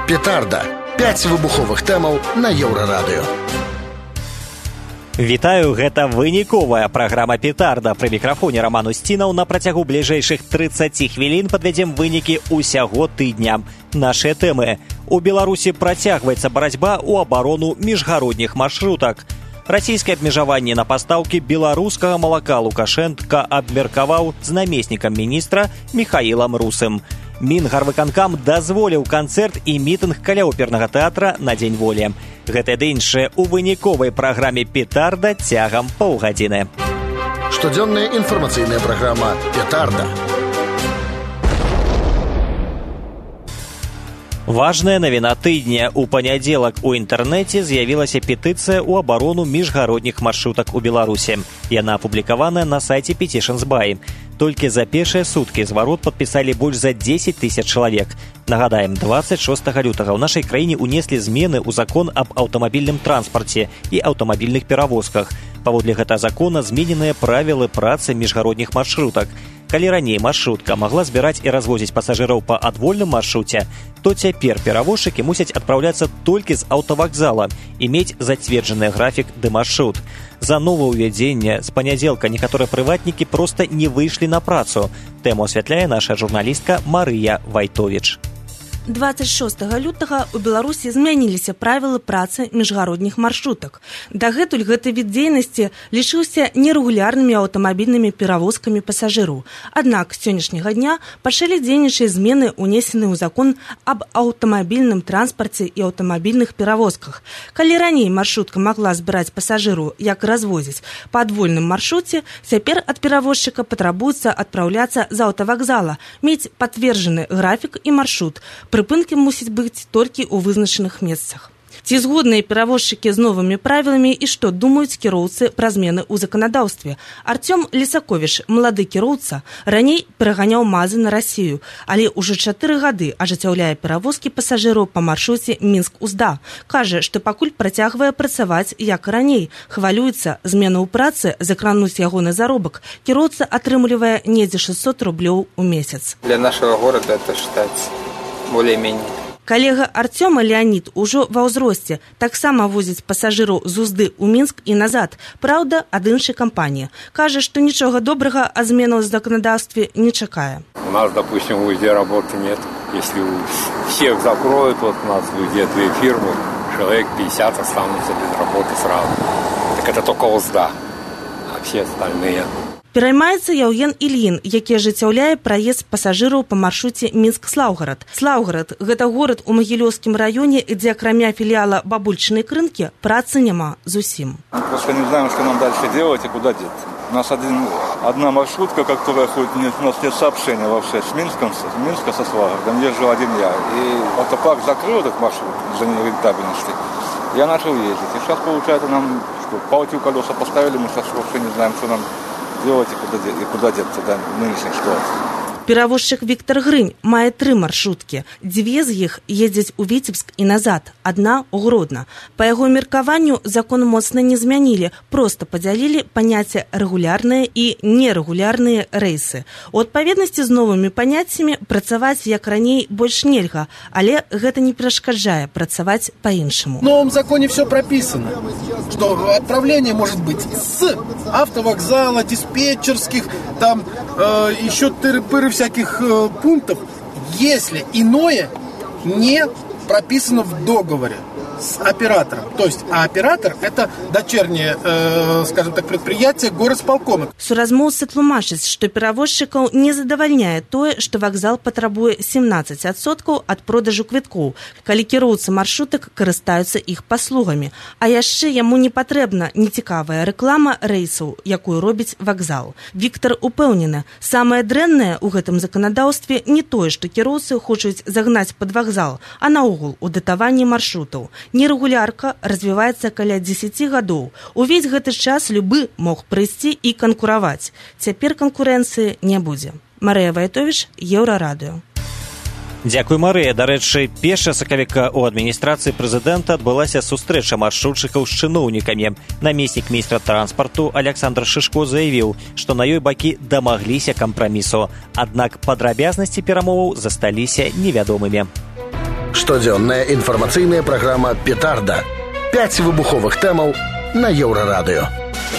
Петарда. 5 выбуховых тэмаў на Еўрарадыё. Вітаю, гэта выніковая праграма «Петарда». Пры мікрафоне Роман Устінаў. На працягу бліжэйшых 30 хвілін падвядзем вынікі ўсяго тыдня. Нашыя тэмы. У Беларусі працягваецца барацьба ў абарону міжгародніх маршрутак. Расійскае абмежаванне на пастаўкі беларускага малака Лукашенка абмеркаваў з намеснікам міністра Міхаілам Русым. Мінгарвыканкам дазволіў канцэрт і мітынг каля опернага тэатра на Дзень волі. Гэтае ды іншае ў выніковай праграме «Петарда» цягам паўгадзіны. Штодзённая інфармацыйная праграма «Петарда». Важная навіна тыдня. У панядзелак у інтэрнэце з'явілася петыцыя ў абарону міжгародніх маршрутак у Беларусі. Яна апублікаваная на сайце Petitions Buy. Толькі за першыя суткі зварот падпісалі больш за 10 тысяч чалавек. Нагадаем, 26 лютага ў нашай краіне ўнеслі змены ў закон аб аўтамабільным транспарце і аўтамабільных перавозках. Паводле гэтага закона змененыя правілы працы міжгародніх маршрутак. Калі раней маршрутка магла збіраць і развозіць пасажыраў па адвольным маршруце, то цяпер перавозчыкі мусяць адпраўляцца толькі з аўтавакзала і мець зацверджаны графік ды маршрут. За новаўвядзенне з панядзелка некаторыя прыватнікі проста не выйшлі на працу. Тэму асвятляе наша журналістка Марыя Вайтовіч. 26 лютага ў Беларусі змяніліся правілы працы міжгародніх маршрутак. Дагэтуль гэты від дзейнасці лічыўся нерэгулярнымі аўтамабільнымі перавозкамі пасажыраў. Аднак з сённяшняга дня пачалі дзейнічаць змены, унесеныя ў закон аб аўтамабільным транспарце і аўтамабільных перавозках. Калі раней маршрутка магла збіраць пасажыру, як развозіць па адвольным маршруце, цяпер ад перавозчыка патрабуецца адпраўляцца з аўтавакзала, мець пацверджаны графік і маршрут. Прыпынкі мусяць быць толькі ў вызначаных месцах. Ці згодныя перавозчыкі з новымі правіламі і што думаюць кіроўцы пра змены ў заканадаўстве? Артём Лісаковіч, малады кіроўца, раней пераганяў МАЗы на Расію, але ўжо 4 гады ажыццяўляе перавозкі пасажыраў па маршруце Мінск-Узда. Кажа, што пакуль працягвае працаваць як раней. Хвалюецца, змены ў працы закрануць ягоны заробак. Кіроўца атрымлівае недзе 600 рублёў у месяц. Для нашего города это считается более-менее. Калега Артёма Леонид ужо ва ўзросце, таксама возіць пасажыраў з Узды ў Мінск і назад, праўда, ад іншай кампаніі. Кажа, што нічога добрага ад зменаў ў заканадаўстве не чакае. У нас, допустим, в Узде работы нет. Если всех закроют, вот у нас в Узде 2 фирмы, человек 50 останутся без работы сразу. Так это только Узда, а все остальные... Пераймаецца Яўген Ільін, які ажыццяўляе праезд пасажыраў па маршруце Мінск-Слаўгарад. Слаўгарад – гэта горад у Магілёўскім раёне, дзе акрамя філіяла бабульчынай крынкі працы няма зусім. Просто не знаем, что нам дальше делать и куда деться. У нас одна маршрутка, которая ходит, у нас нет сообщения вообще с Минска со Славгородом, езжу один я. И автопарк закрыл этот маршрут из-за нерентабельности. Я начал ездить. И сейчас, получается, нам палки у колеса поставили, мы сейчас вообще не знаем, что нам делать и куда деться, да, в нынешней ситуации. Перавозчык Віктор Грынь мае 3 маршруткі. 2 з іх ездзяць у Віцебск і назад, адна ў Гродна. Па яго меркаванню закон моцна не змянілі, проста падзялілі паняцце рэгулярныя і нерэгулярныя рэйсы. У адпаведнасці з новымі паняццямі працаваць як раней больш нельга, але гэта не перашкаджае працаваць па-іншаму. В новом законе все прописано, что отправление может быть с автовокзала, диспетчерских, там еще тыры-пыры всяких пунктов, если иное не прописано в договоре с оператором. То есть, а оператор – это дочернее, скажем так, предприятие горосполкома. Суразмоўцы тлумачаць, што перавозчыкаў не задавальняе тое, што вакзал патрабуе 17% ад продажу квіткоў, калі кіроўцы маршрутак карыстаюцца іх паслугамі. А яшчэ яму не патрэбна нецікавая рэклама рэйсаў, якую робіць вакзал. Віктор упэўнены, самае дрэннае ў гэтым заканадаўстве не тое, што кіроўцы хочуць загнаць пад вакзал, а наогул у датаванні маршрутаў. Нерэгулярка развіваецца каля 10 гадоў. Увесь гэты час любы мог прыйсці і канкураваць. Цяпер канкурэнцыі не будзе. Марыя Вайтовіч, Еўрарадыё. Дзякуй, Марыя. Дарэчы, 1 сакавіка ў адміністрацыі прэзідэнта адбылася сустрэча маршрутчыкаў з чыноўнікамі. Намеснік міністра транспарту Александр Шишко заявіў, што на ёй бакі дамагліся кампрамісу. Аднак падрабязнасці перамоваў засталіся невядомымі. Штодзённая інфармацыйная праграма «Петарда». 5 выбуховых тэмаў на Еўрарадыё.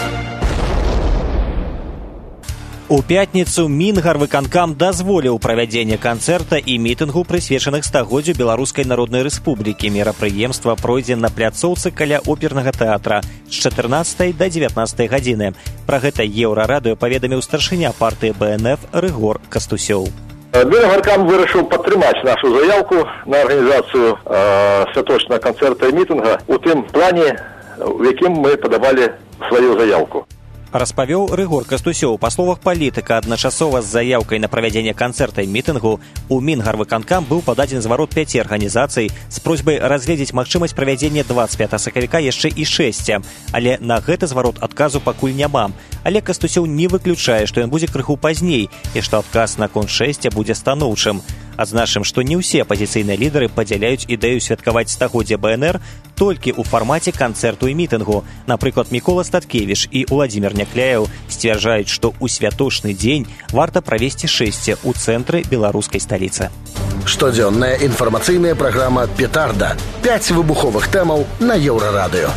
У пятніцу Мінгарвыканкам дазволіў правядзенне канцэрта і мітынгу, прысвечаных стагоддзю Беларускай Народнай Рэспублікі. Мерапрыемства пройдзе на пляцоўцы каля опернага тэатра з 14 до 19 гадзіны. Пра гэта Еўрарадыё паведаміў старшыня партыі БНФ Рыгор Кастусёў. Мінгарвыканкам вырашыў падтрымаць нашу заявку на арганізацыю святочнага канцэрта і мітынга у тым плане, у якім мы падавалі сваю заявку. Распавёў Рыгор Кастусёў. Па словах палітыка, адначасова з заяўкай на правядзенне канцэрта і мітынгу у Мінгарвыканкам быў пададзены зварот 5 арганізацый з просьбай разгледзець магчымасць правядзення 25 сакавіка яшчэ і 6, але на гэты зварот адказу пакуль няма. Але Кастусёў не выключае, што ён будзе крыху пазней і што адказ наконт 6 будзе станоўчым. Адзначым, што не ўсе апазіцыйныя лідары падзяляюць ідэю святкаваць стагоддзе БНР толькі ў фармаце канцэрту і мітынгу. Напрыклад, Мікола Статкевіч і Уладзімір Някляеў сцвярджаюць, што ў святочны дзень варта правесці шэсце ў цэнтры беларускай сталіцы. Штодзённая інфармацыйная праграма «Петарда». 5 выбуховых тэмаў на Еўрарадыё.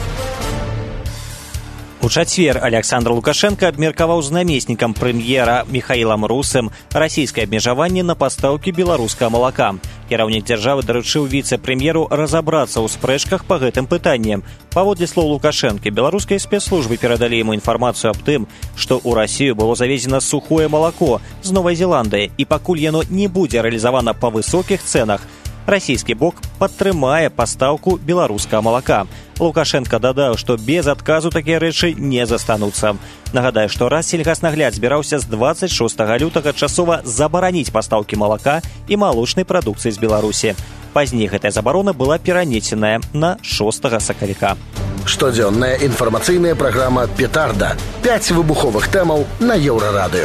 У чацвер Александр Лукашенко абмеркаваў з намеснікам прэм'ера Міхаілам Русым расійскае абмежаванне на пастаўкі беларускага малака. Кіраўнік дзяржавы даручыў віцэ-прэм'еру разабрацца ў спрэчках па гэтым пытанні. Паводле слоў Лукашэнкі, беларускія спецслужбы перадалі яму інфармацыю аб тым, што ў Расію было завезена сухое малако з Новай Зеландыі, і пакуль яно не будзе рэалізавана па высокіх цэнах, расійскі бок падтрымае пастаўку беларускага малака. Лукашенко дадаў, што без адказу такія рэчы не застануцца. Нагадаю, што Рассельгаснагляд збіраўся з 26 лютага часова забараніць пастаўкі малака і малочнай прадукцыі з Беларусі. Пазней гэтая забарона была перанесеная на 6 сакавіка. Штодзённая інфармацыйная праграма «Петарда». 5 выбуховых тэмаў на Еўрарадыё.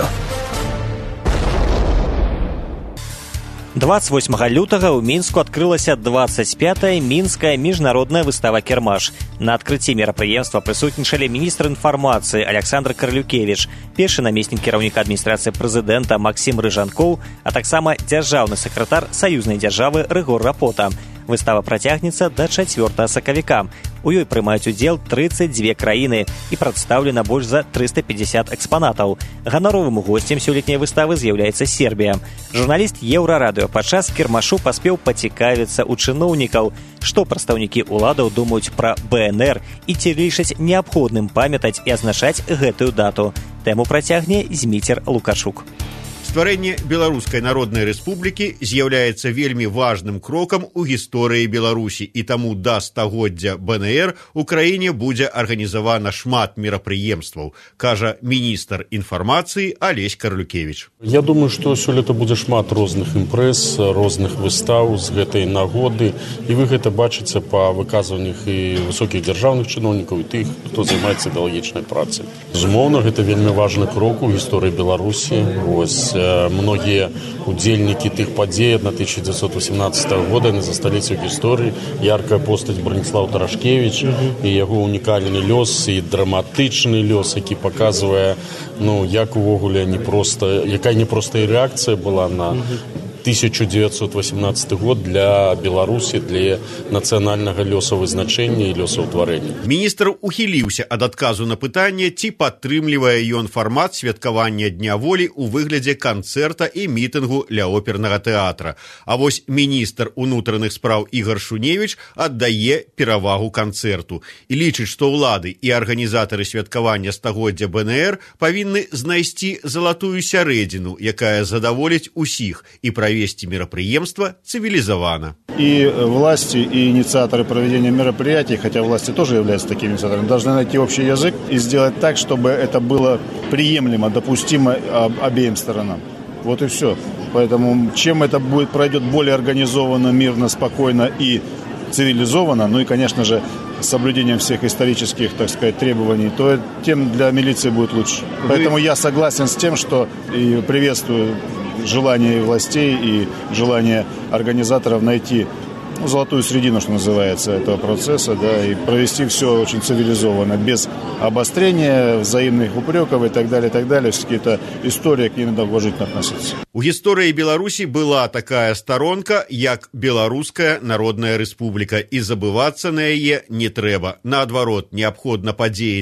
28 лютага ў Мінску адкрылася 25-я мінская міжнародная выстава «Кірмаш». На адкрыцці мерапрыемства прысутнічалі міністр інфармацыі Александр Карлюкевіч, першы намеснік кіраўніка адміністрацыі прэзідэнта Максім Рыжанкоў, а таксама дзяржаўны сакратар саюзнай дзяржавы Рыгор Рапота. Выстава працягнецца да 4 сакавіка. У ёй прымаюць удзел 32 краіны і прадстаўлена больш за 350 экспанатаў. Ганаровым госцем сёлетняй выставы з'яўляецца Сербія. Журналіст Еўрарадыё падчас кірмашу паспеў пацікавіцца ў чыноўнікаў, што прадстаўнікі ўладаў думаюць пра БНР і ці лічаць неабходным памятаць і азначаць гэтую дату. Тэму працягне Зміцер Лукашук. Стварэнне Беларускай Народнай Рэспублікі з'яўляецца вельмі важным крокам у гісторыі Беларусі, і таму да стагоддзя БНР у краіне будзе арганізавана шмат мерапрыемстваў, кажа міністр інфармацыі Алесь Карлюкевіч. Я думаю, што сёлета будзе шмат розных імпрэз, розных выстаў з гэтай нагоды, і вы гэта бачыце па выказваннях і высокіх дзяржаўных чыноўнікаў, і тых, хто займаецца ідэалагічнай працай. Безумоўна, гэта вельмі важны крок у гісторыі Беларусі. Многія удзельнікі тых падзей 1918 года не засталіся ў гісторыі. Яркая постаць Браніслаў Тарашкевіч і яго унікальны лёс і драматычны лёс, які паказвае, як увогуле якая непростая рэакцыя была на 1918 год для Беларусі, для нацыянальнага лёсавызначэння і лёсаўтварэння. Міністр ухіліўся ад адказу на пытанне, ці падтрымлівае ён фармат святкавання Дня волі ў выглядзе канцэрта і мітынгу ля опернага тэатра. А вось міністр унутраных спраў Ігар Шуневіч аддае перавагу канцэрту і лічыць, што ўлады і арганізатары святкавання стагоддзя БНР павінны знайсці залатую сярэдзіну, якая задаволіць усіх і провести мероприемство цивилизованно. И власти, и инициаторы проведения мероприятий, хотя власти тоже являются такими инициаторами, должны найти общий язык и сделать так, чтобы это было приемлемо, допустимо обеим сторонам. Вот и все. Поэтому чем это пройдет более организованно, мирно, спокойно и цивилизованно, и, конечно же, с соблюдением всех исторических, требований, то тем для милиции будет лучше. Поэтому я согласен с тем, что и приветствую желание властей и желание организаторов найти золотую середину, что называется, этого процесса, да, и провести все очень цивилизованно, без обострения, взаимных упреков и так далее, все-таки это история, к ней надо уважительно относиться. У гісторыі Беларусі была такая сторонка, як Беларуская Народная Рэспубліка, і забывацца на яе не трэба. Наадварот, неабходна падзеі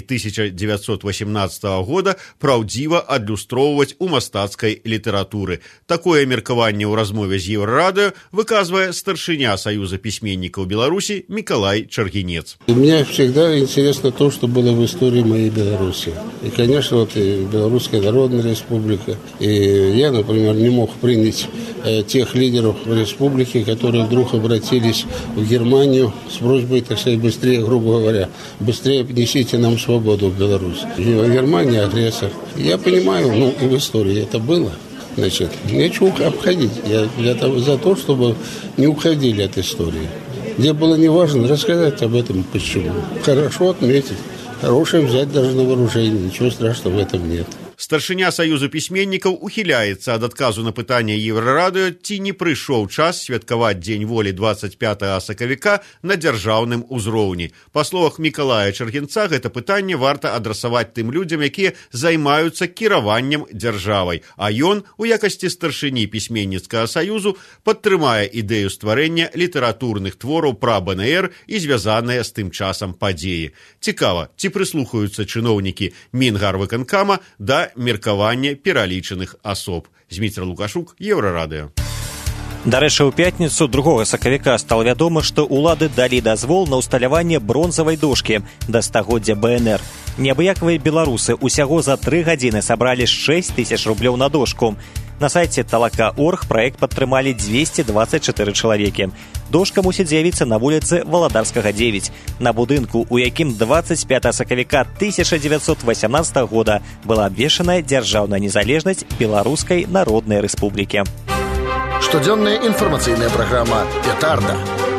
1918 года праўдзіва адлюстроўваць у мастацкай літаратуры. Такое меркаванне ў размове з Еврорадио выказвае старшыня Союза письменников Беларуси Миколай Чаргинец. Мне всегда интересно то, что было в истории моей Беларуси. И, конечно, вот и Белорусская Народная Республика. И я, например, не мог принять тех лидеров республики, которые вдруг обратились в Германию с просьбой, так сказать, быстрее, грубо говоря, быстрее принесите нам свободу в Беларусь. И Германия агрессор. Я понимаю, и в истории это было. Значит, нечего обходить. Я за то, чтобы не уходили от истории. Где было неважно, рассказать об этом почему. Хорошо отметить. Хорошее взять даже на вооружение. Ничего страшного в этом нет. Старшыня Саюзу пісьменнікаў ухіляецца ад адказу на пытанне Еврорадыо, ці не прыйшоў час святкаваць Дзень волі 25 сакавіка на дзяржаўным узроўні. Па словах Мікалая Чаргінца, гэта пытанне варта адрасаваць тым людзям, якія займаюцца кіраваннем дзяржавай, а ён у якасці старшыні пісьменніцкага саюзу падтрымае ідэю стварэння літаратурных твораў пра БНР і звязаныя з тым часам падзеі. Цікава, ці прыслухаюцца чыноўнікі Мінгарвыканкама да меркавання пералічаных асоб. Зміцер Лукашук, Еврорадыо. Дарэчы, у пятніцу 2 сакавіка стала вядома, што ўлады далі дазвол на ўсталяванне бронзавай дошкі да стагоддзя БНР. Неабыякавыя беларусы усяго за 3 гадзіны сабралі 6 000 рублёў на дошку. На сайце Талака.орг праект падтрымалі 224 чалавекі. Дошка мусіць з'явіцца на вуліцы Валадарскага, 9, на будынку, у якім 25 сакавіка 1918 года была абвешчаная дзяржаўная незалежнасць Беларускай Народнай Рэспублікі. Штодзённая інфармацыйная праграма «Петарда».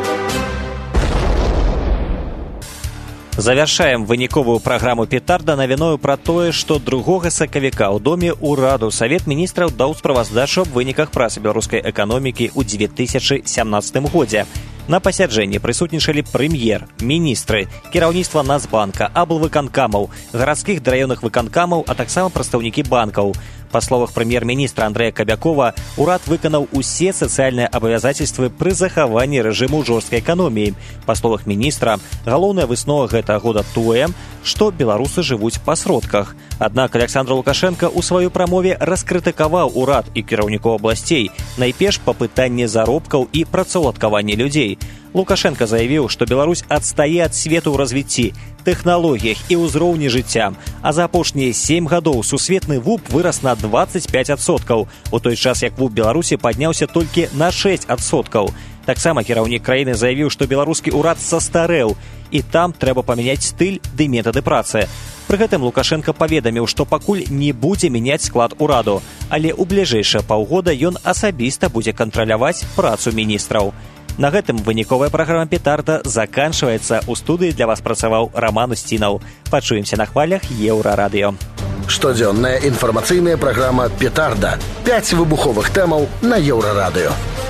Завяршаем выніковую праграму «Петарда» навіною пра тое, што 2 сакавіка ў доме ўраду Савет міністраў даў справаздачу аб выніках працы беларускай эканомікі ў 2017 годзе. На пасяджэнні прысутнічалі прэм'ер, міністры, кіраўніцтва Нацбанка, аблвыканкамаў, гарадскіх да раённых выканкамаў, а таксама прадстаўнікі банкаў. Па словах прэм'ер-міністра Андрэя Кабякова, урад выканаў усе сацыяльныя абавязацельствы пры захаванні рэжыму жорсткай эканоміі. Па словах міністра, галоўная выснова гэтага года тое, што беларусы жывуць па сродках. Аднак Александр Лукашенко ў сваёй прамове раскрытыкаваў урад і кіраўнікоў абласцей, найперш па пытанні заробкаў і працаўладкавання людзей. Лукашенко заявіў, што Беларусь адстае ад свету ў развіцці, тэхналогіях і ўзроўні жыцця, а за апошнія 7 гадоў сусветны ВУП вырас на 25%, у той час як ВУП Беларусі падняўся толькі на 6%. Таксама кіраўнік краіны заявіў, што беларускі ўрад састарэў, і там трэба памяняць стыль ды метады працы. Пры гэтым Лукашенко паведаміў, што пакуль не будзе мяняць склад ураду, але ў бліжэйшыя паўгода ён асабіста будзе кантраляваць працу міністраў. На гэтым выніковая праграма «Петарда» заканчваецца. У студыі для вас працаваў Роман Устінаў. Пачуемся на хвалях Еўрарадыё. Штодзённая інфармацыйная праграма «Петарда». 5 выбуховых тэмаў на Еўрарадыё.